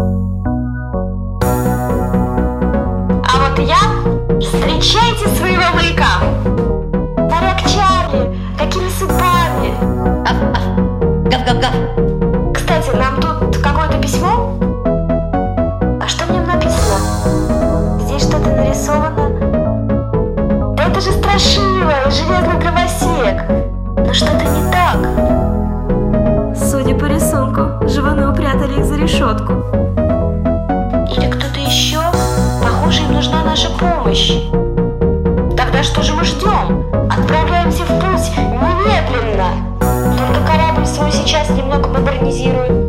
А вот я... Встречайте своего маяка! Моряк Чарли! Какими судьбами? Гав-гав-гав! Кстати, нам тут какое-то письмо? А что в нем написано? Здесь что-то нарисовано? Да это же Страшила и Железный Дровосек! Но что-то не так. Судя по рисунку, живуны упрятали их за решетку. Или кто-то еще? Похоже, им нужна наша помощь. Тогда что же мы ждем? Отправляемся в путь немедленно. Только корабль свой сейчас немного модернизируем.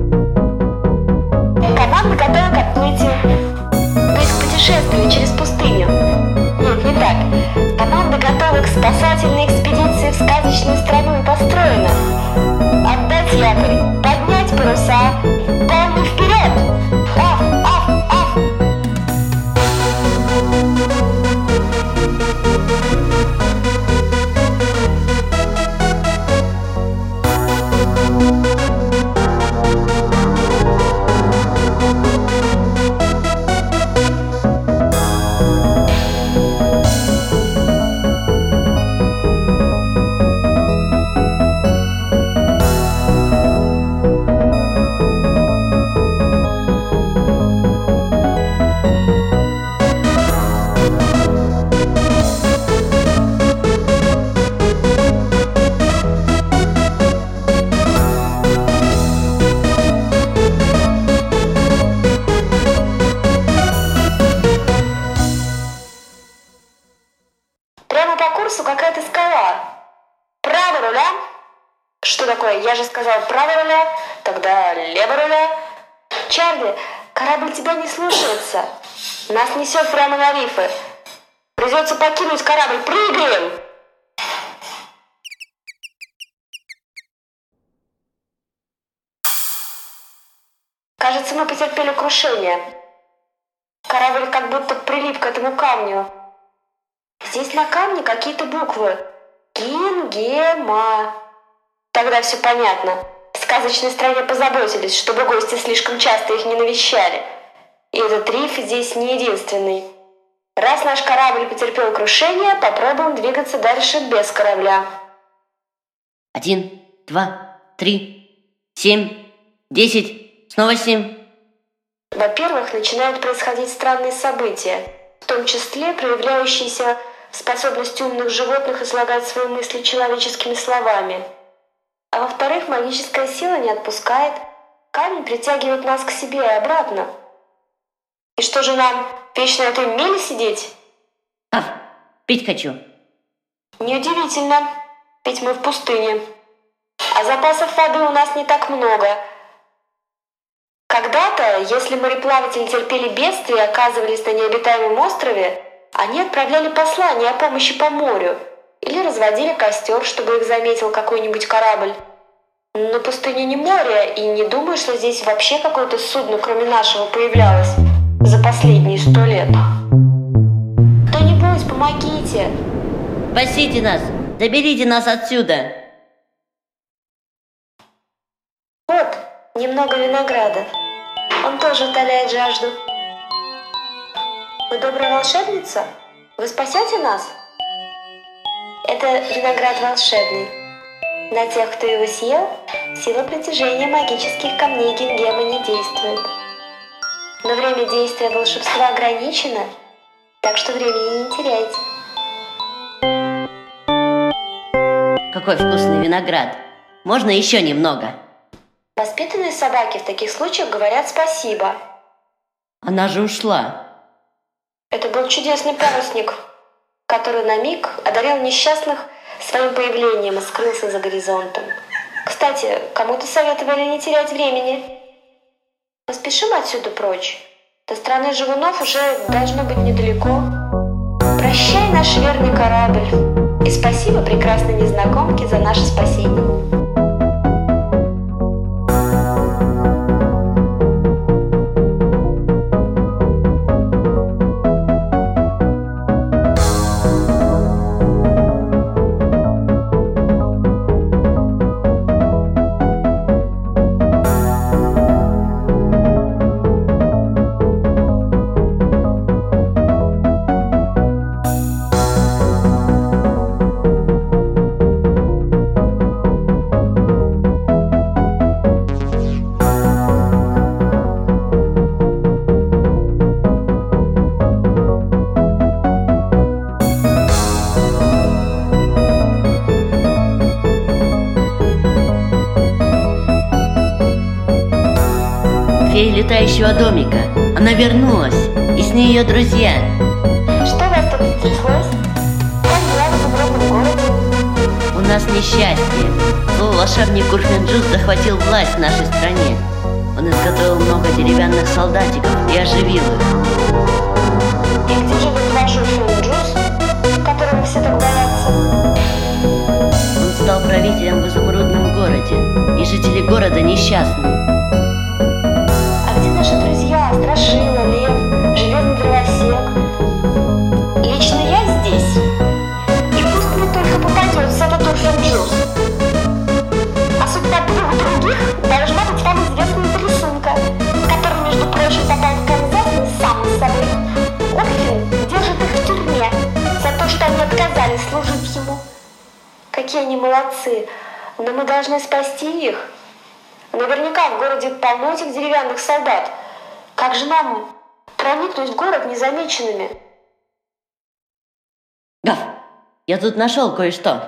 Команда готова к отплытию. То есть к путешествию через пустыню. Нет, не так. Команда готова к спасательной экспедиции в сказочную страну и построена. Отдать якорь, поднять паруса, полный вперед! Аф, аф, аф! Прямо по курсу какая-то скала. Право руля. Что такое? Я же сказал право руля, тогда лево руля. Чарли, корабль тебя не слушается. Нас несет прямо на рифы. Придется покинуть корабль. Прыгаем! Кажется, мы потерпели крушение. Корабль как будто прилип к этому камню. Здесь на камне какие-то буквы. Гингема. Тогда все понятно. В сказочной стране позаботились, чтобы гости слишком часто их не навещали. И этот риф здесь не единственный. Раз наш корабль потерпел крушение, попробуем двигаться дальше без корабля. 1, 2, 3, 7, 10, снова 7. Во-первых, начинают происходить странные события, в том числе проявляющиеся способность умных животных излагать свои мысли человеческими словами. А во-вторых, магическая сила не отпускает, камень притягивает нас к себе и обратно. И что же нам, вечно на этой меле сидеть? Пить хочу. Неудивительно, ведь мы в пустыне. А запасов воды у нас не так много. Когда-то, если мореплаватели терпели бедствие и оказывались на необитаемом острове, они отправляли послания о помощи по морю или разводили костер, чтобы их заметил какой-нибудь корабль. Но пустыня не море, и не думаю, что здесь вообще какое-то судно, кроме нашего, появлялось за последние 100 лет. Кто-нибудь, помогите! Спасите нас! Заберите нас отсюда! Вот, немного винограда. Он тоже утоляет жажду. Вы добрая волшебница? Вы спасете нас? Это виноград волшебный. На тех, кто его съел, сила притяжения магических камней Гингемы не действует. Но время действия волшебства ограничено, так что времени не теряйте. Какой вкусный виноград! Можно еще немного? Воспитанные собаки в таких случаях говорят спасибо. Она же ушла. Это был чудесный парусник, который на миг одарил несчастных своим появлением и скрылся за горизонтом. Кстати, кому-то советовали не терять времени. Поспешим отсюда прочь. До страны живунов уже должно быть недалеко. Прощай, наш верный корабль. И спасибо прекрасной незнакомке за наше спасение. фея летающего домика. Она вернулась, и с ней ее друзья. Что у вас тут стряслось? Как дела в изумрудном городе? У нас несчастье. Волшебник Урфин-Джюс захватил власть в нашей стране. Он изготовил много деревянных солдатиков и оживил их. И где живет ваш Урфин-Джюс, которого все так боятся? Он стал правителем в изумрудном городе, и жители города несчастны. А где наши друзья? Страшила, Лев, Железный Дровосек? Лично я здесь. И пусть мне только попадется этот Урфин-Джюс. А судьба двух других должна быть вам известна из рисунка, который, между прочим, попал в Канзас сам собой. Урфин держит их в тюрьме за то, что они отказались служить ему. Какие они молодцы, но мы должны спасти их. Наверняка в городе полно этих деревянных солдат. Как же нам проникнуть в город незамеченными? Гав! Я тут нашел кое-что.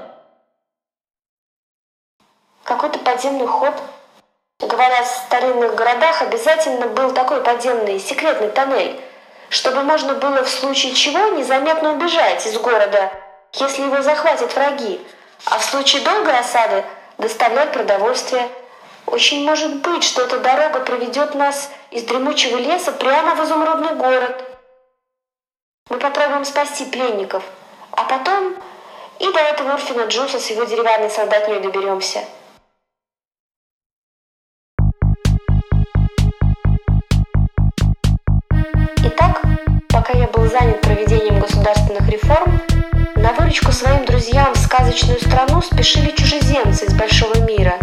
Какой-то подземный ход. Говорят, в старинных городах обязательно был такой подземный секретный тоннель, чтобы можно было в случае чего незаметно убежать из города, если его захватят враги, а в случае долгой осады доставлять продовольствие. Очень может быть, что эта дорога приведет нас из дремучего леса прямо в изумрудный город. Мы попробуем спасти пленников, а потом и до этого Урфина-Джюса с его деревянной солдатней доберемся. Итак, пока я был занят проведением государственных реформ, на выручку своим друзьям в сказочную страну спешили чужеземцы из большого мира.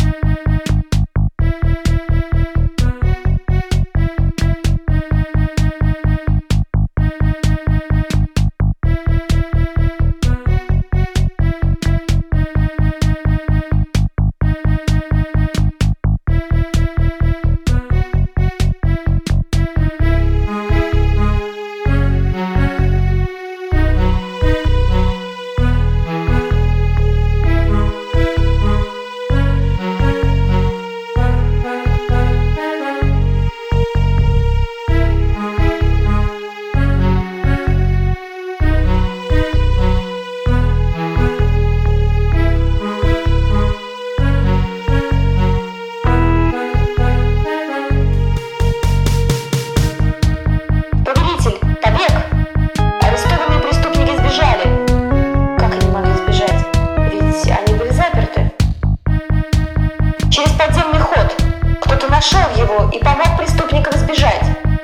Нашел его и помог преступникам сбежать.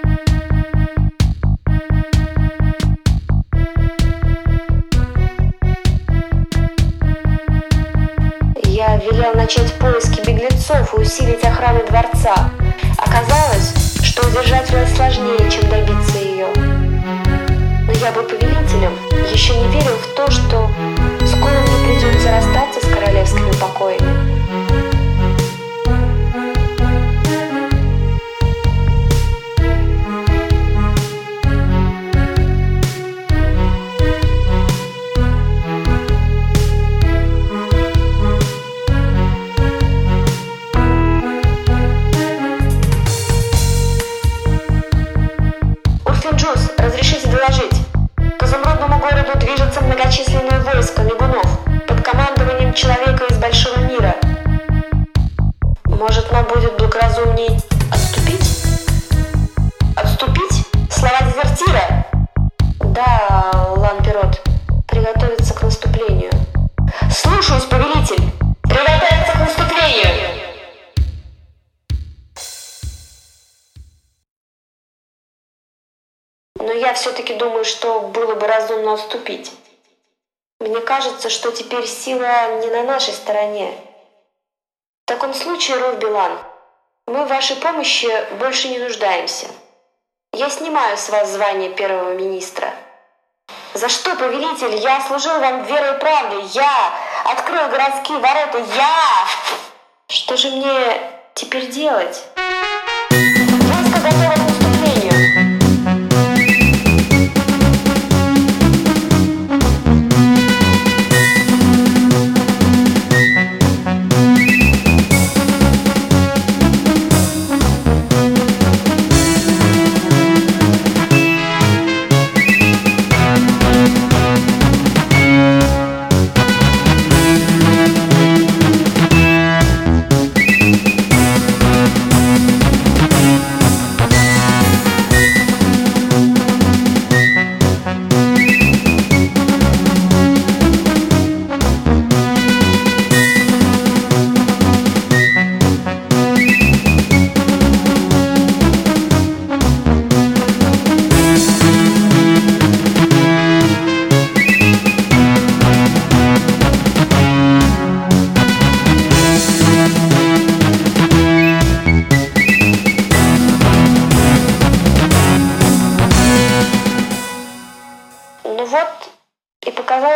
Я велел начать поиски беглецов и усилить охрану дворца. Оказалось, что удержать власть сложнее, чем добиться ее. Но я был повелителем, еще не верил в то, что скоро мне придется расстаться с королевскими покоями. Урфин-Джюс, разрешите доложить. К изумрудному городу движется многочисленное войско мигунов под командованием человека из большого мира. Может, нам будет благоразумней отступить? Отступить? Слова дезертира? Да, Лан-Перот, приготовиться к наступлению. Слушаюсь, повелитель. Приготовиться к наступлению. Но я все-таки думаю, что было бы разумно отступить. Мне кажется, что теперь сила не на нашей стороне. В таком случае, Руф-Билан, мы в вашей помощи больше не нуждаемся. Я снимаю с вас звание первого министра. За что, повелитель? Я служил вам верой и правдой. Я открыл городские ворота. Я! Что же мне теперь делать? Войско готово к наступлению.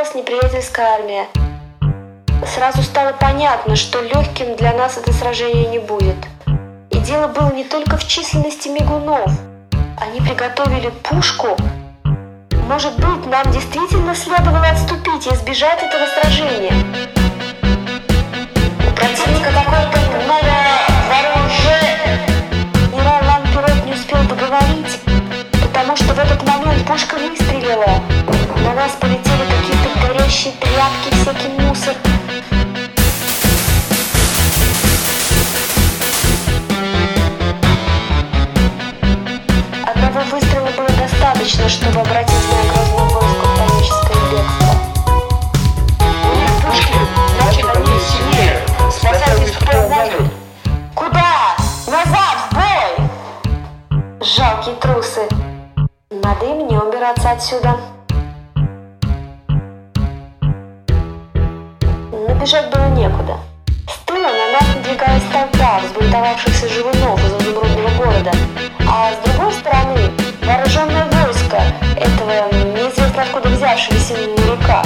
приближалась неприятельская армия. Сразу стало понятно, что легким для нас это сражение не будет. И дело было не только в численности мигунов. Они приготовили пушку. Может быть, нам действительно следовало отступить и избежать этого сражения. У противника какое-то новое вооружение. Генерал Ланперот не успел договорить, потому что в этот момент пушка выстрелила. На нас полетели какие-то горящие тряпки, всякий мусор. Одного выстрела было достаточно, чтобы обратить мое грозное войско в паническое бегство. Пушки, значит, они сильнее. Спасайтесь, кто может. Куда? Назад, в бой! Жалкие трусы. Надо и мне убираться отсюда. Но бежать было некуда. С тыла на нас надвигалась толпа взбунтовавшихся живунов из изумрудного города, а с другой стороны вооруженное войско этого неизвестно откуда взявшегося моряка.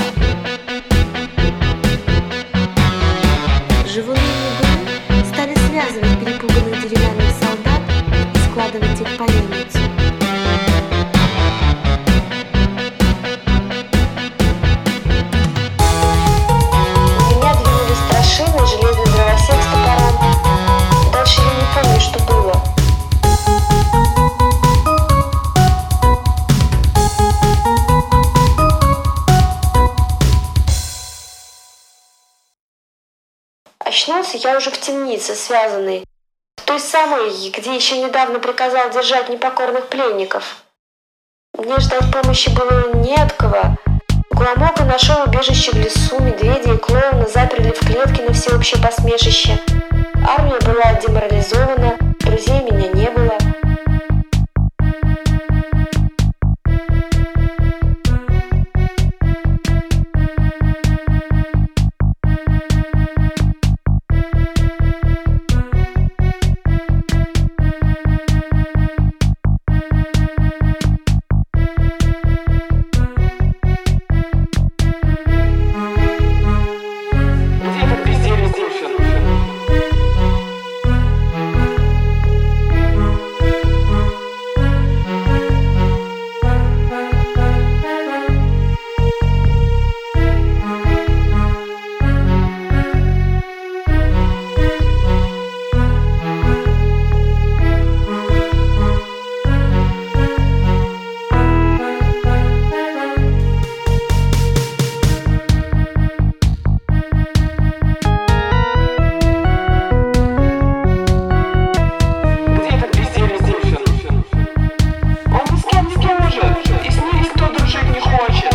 Живуны и мигуны стали связывать перепуганных деревянных солдат и складывать их по мельницу. Меня двинули страшины, железный дровосек с топором. Дальше я не помню, что было. Очнулся я уже в темнице, связанный. В той самой, где еще недавно приказал держать непокорных пленников. Мне ждать помощи было не от кого. Гламока нашел убежище в лесу, медведя и клоуна заперли в клетке на всеобщее посмешище. Армия была деморализована, друзей у меня не было. Где этот бездельный Гурфин? Где этот бездельный Гурфин? Он ни с кем не дружит, и с ним никто дружить не хочет.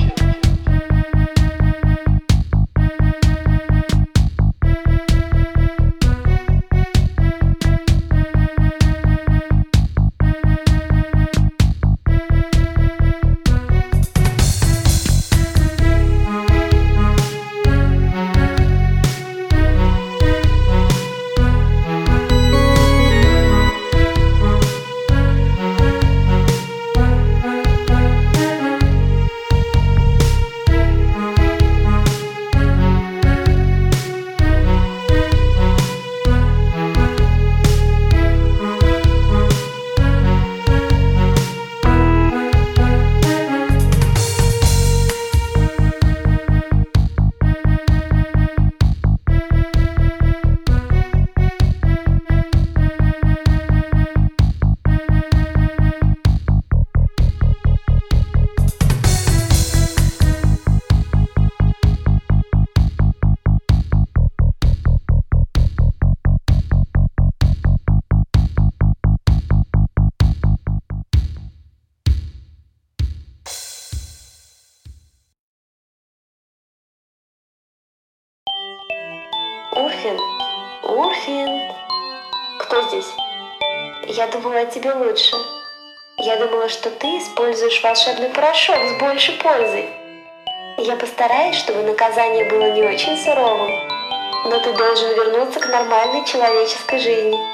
Урфин? Урфин? Кто здесь? Я думала о тебе лучше. Я думала, что ты используешь волшебный порошок с большей пользой. Я постараюсь, чтобы наказание было не очень суровым, но ты должен вернуться к нормальной человеческой жизни.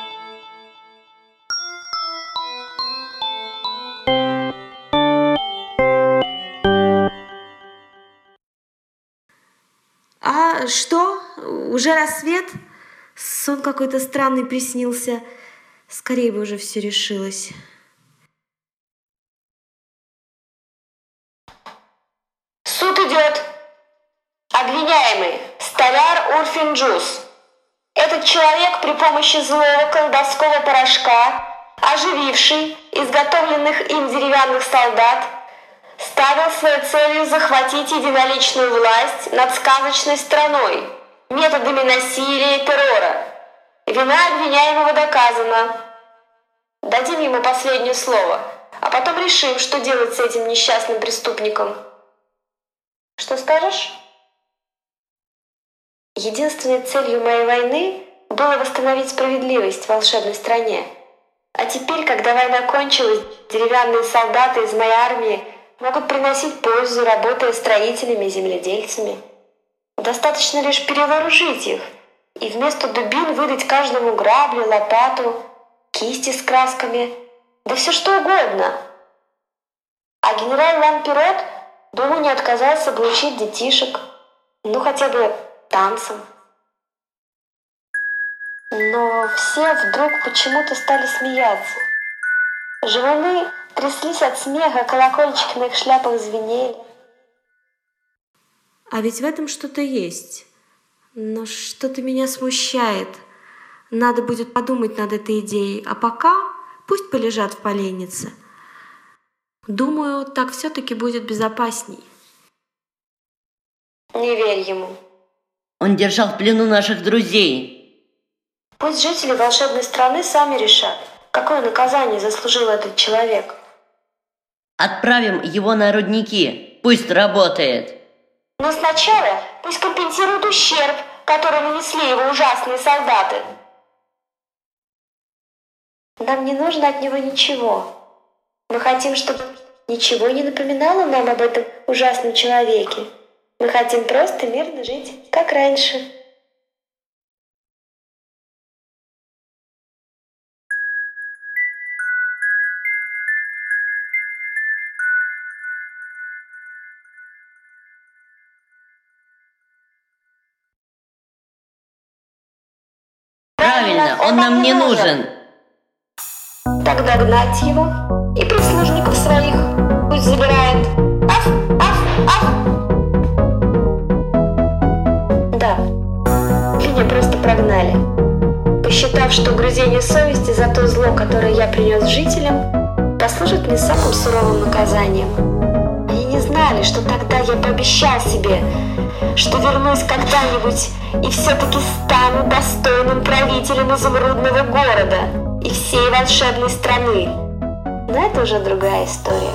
что? Уже рассвет? Сон какой-то странный приснился. Скорее бы уже все решилось. Суд идет. Обвиняемый столяр Урфин Джюс. Этот человек при помощи злого колдовского порошка, ожививший изготовленных им деревянных солдат, ставил своей целью захватить единоличную власть над сказочной страной методами насилия и террора. Вина обвиняемого доказана. Дадим ему последнее слово, а потом решим, что делать с этим несчастным преступником. Что скажешь? Единственной целью моей войны было восстановить справедливость в волшебной стране. А теперь, когда война кончилась, деревянные солдаты из моей армии могут приносить пользу, работая строителями и земледельцами. Достаточно лишь перевооружить их и вместо дубин выдать каждому грабли, лопату, кисти с красками, да все что угодно. А генерал Ламперот, думаю, не отказался бы учить детишек, ну хотя бы танцам. Но все вдруг почему-то стали смеяться. Живуны тряслись от смеха, колокольчики на их шляпах звенели. А ведь в этом что-то есть. Но что-то меня смущает. Надо будет подумать над этой идеей. А пока пусть полежат в поленнице. Думаю, так все-таки будет безопасней. Не верь ему. Он держал в плену наших друзей. Пусть жители волшебной страны сами решат, какое наказание заслужил этот человек. Отправим его на рудники. Пусть работает. Но сначала пусть компенсирует ущерб, который нанесли его ужасные солдаты. Нам не нужно от него ничего. Мы хотим, чтобы ничего не напоминало нам об этом ужасном человеке. Мы хотим просто мирно жить, как раньше. Правильно, он нам не нужен. Тогда гнать его и прислужников своих пусть забирает. Аф, аф, аф. Да, меня просто прогнали, посчитав, что угрызение совести за то зло, которое я принес жителям, послужит мне самым суровым наказанием. Они не знали, что тогда я пообещал себе, что вернусь когда-нибудь и все-таки стану достойным правителем изумрудного города и всей волшебной страны. Но это уже другая история.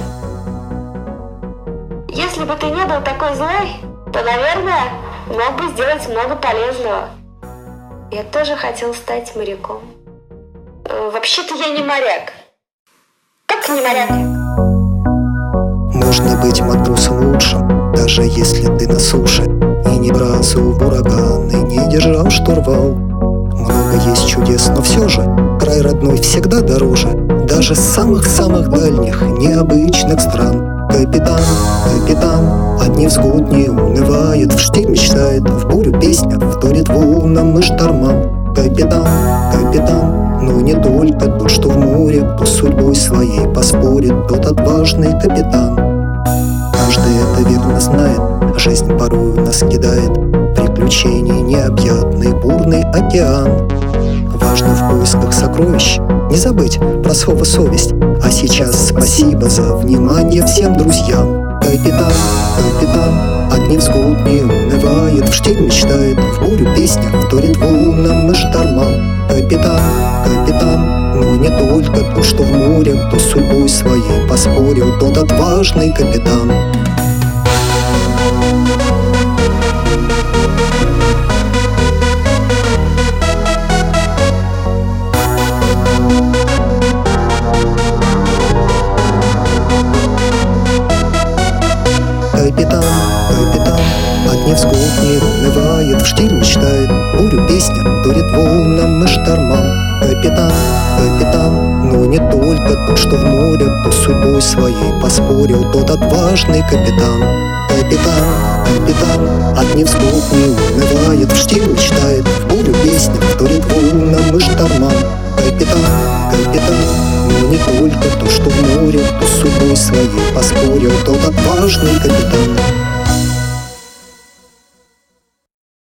Если бы ты не был такой злой, то, наверное, мог бы сделать много полезного. Я тоже хотел стать моряком. Вообще-то я не моряк. Как не моряк? Можно быть матросом лучшим, даже если ты на суше, и не брался в ураган, и не держал штурвал. Много есть чудес, но все же край родной всегда дороже, даже с самых-самых дальних, необычных стран. Капитан, капитан, от невзгод не унывает, в штиль мечтает, в бурю песня вторит волнам и штормам. Капитан, капитан, но не только тот, что в море, кто с судьбой своей поспорит, тот отважный капитан. Каждый это верно знает, жизнь порою нас кидает, приключений необъятный бурный океан. Важно в поисках сокровищ не забыть про слово совесть. А сейчас спасибо за внимание всем друзьям. Капитан, капитан, от невзгод не унывает, в штиль мечтает, в бурю песня вторит волнам и штормам. Капитан, капитан, но не только тот, что в море, кто с судьбой своей поспорил, тот отважный капитан. Капитан, капитан, от невзгод не унывает, в штиль мечтает, бурю песня вторит волнам и штормам. Капитан, капитан, но не только тот, что в море, кто с судьбой своей поспорил, тот отважный капитан. Капитан, капитан, от невзгод не унывает, в штиль мечтает, в бурю песня вторит волнам и штормам. Капитан, капитан, но не только то, что в море, то с судьбой своей поспорил тот отважный капитан.